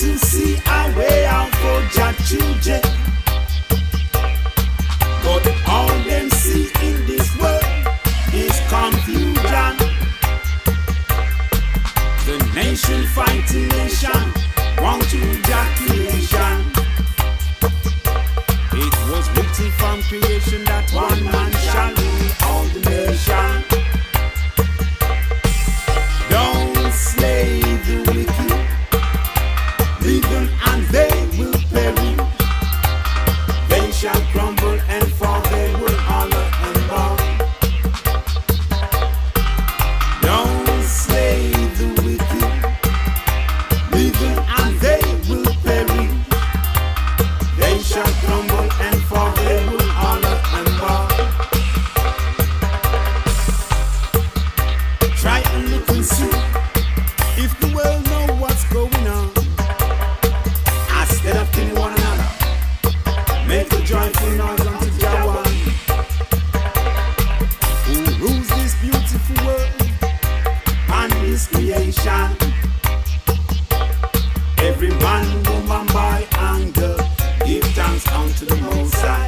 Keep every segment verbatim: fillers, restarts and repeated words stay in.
to see a way out for Jah children, but all them see in this world is confusion. The nation fighting nation, want to Jah creation. It was written from creation that one man shall rule all the nation. Don't slave the wicked, leave them and they will perish. They shall crumble and fall, they will holler and bow. Don't slave the wicked, leave them and they will perish. They shall crumble and fall, they will holler and bow. Try and look and see if the world know what's going on. Instead of killing one another, make a joyful noise unto Jah, who rules this beautiful world and this creation. Every man, woman, boy and girl, give thanks unto the Most High.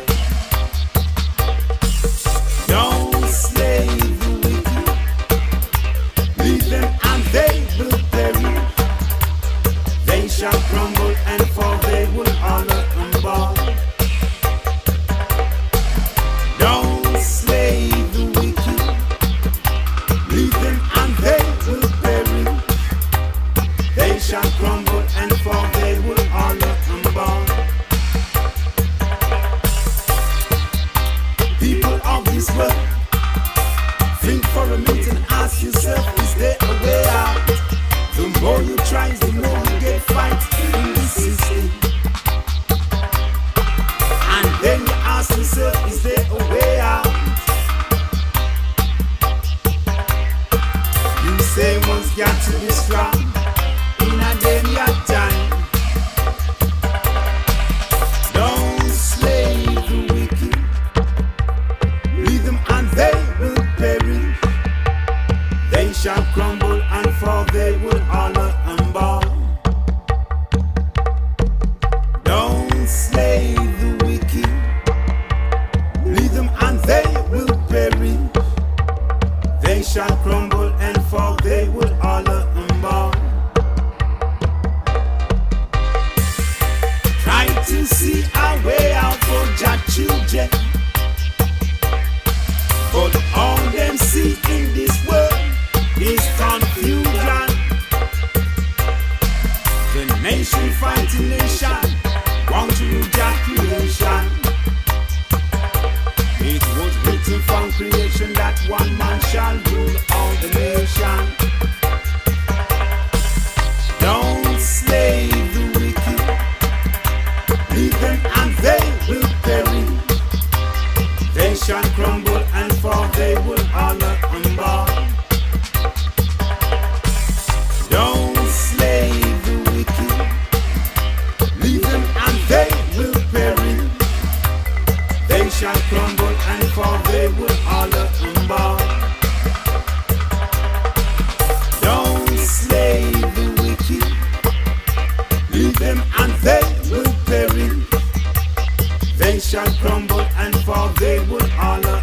Don't slave the wicked, leave them and they will perish. They shall crumble and fall, they will holler and bow. Don't slave the wicked, leave them and they will perish. They shall crumble and fall, they will holler and bow. People of this world, think for a minute and ask yourself, is there a way out? The more you try, the more you get fight in the system. And then you ask yourself, is there a way out? You say one's got to be strong in a daily time. Don't slave the wicked, leave them and they will perish. They shall crumble and fall, they will holler and bow. Don't slave the wicked, leave them and they will perish. They shall crumble and fall, they will holler and bow. Try to see a way out for Jah children, but all them see in this world is confusion. The nation fighting nation, want to Jah creation. It was written from creation that one man shall rule all the nation. Don't slave the wicked, leave them and they will perish. They shall crumble and fall, they will holler and bow. Don't slave the wicked, leave them and they will perish. They shall crumble and fall, they will holler and bow. Don't slave the wicked, leave them and they will perish. They shall crumble and fall, they will holler